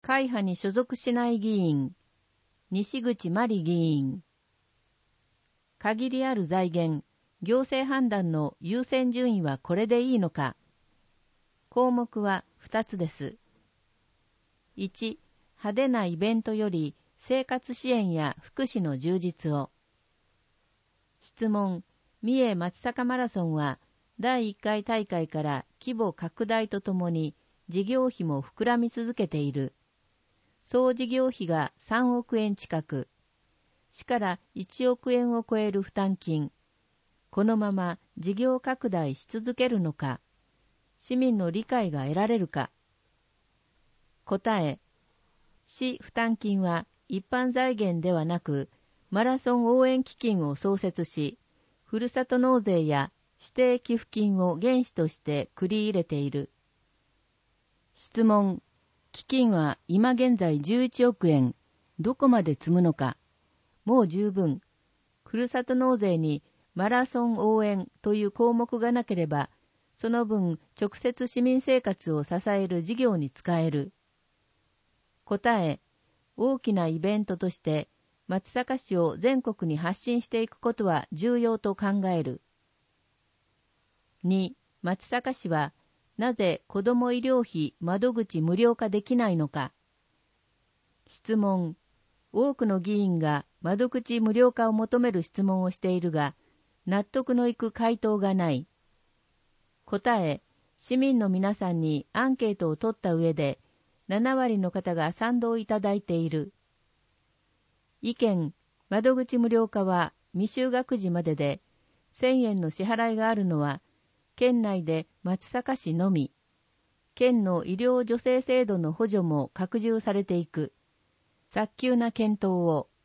会派に所属しない議員、西口真理議員。限りある財源、行政判断の優先順位はこれでいいのか。項目は2つです。1、派手なイベントより生活支援や福祉の充実を。質問、三重松阪マラソンは第1回大会から規模拡大とともに事業費も膨らみ続けている。総事業費が3億円近く。市から1億円を超える負担金。このまま事業拡大し続けるのか。市民の理解が得られるか。答え。市負担金は一般財源ではなく、マラソン応援基金を創設し、ふるさと納税や指定寄付金を原資として繰り入れている。質問。基金は今現在11億円。どこまで積むのか。もう十分。ふるさと納税にマラソン応援という項目がなければ、その分直接市民生活を支える事業に使える。答え。大きなイベントとして松阪市を全国に発信していくことは重要と考える。2、松阪市はなぜ子ども医療費窓口無料化できないのか。質問。多くの議員が窓口無料化を求める質問をしているが、納得のいく回答がない。答え。市民の皆さんにアンケートを取った上で、7割の方が賛同いただいている。意見。窓口無料化は未就学児までで、1000円の支払いがあるのは、県内で松阪市のみ。県の医療助成制度の補助も拡充されていく。早急な検討を。